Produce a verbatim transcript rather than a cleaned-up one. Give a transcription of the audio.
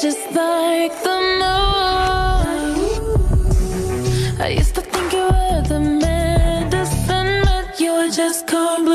just like the moon. I used to think you were the medicine, but you were just cold blooded.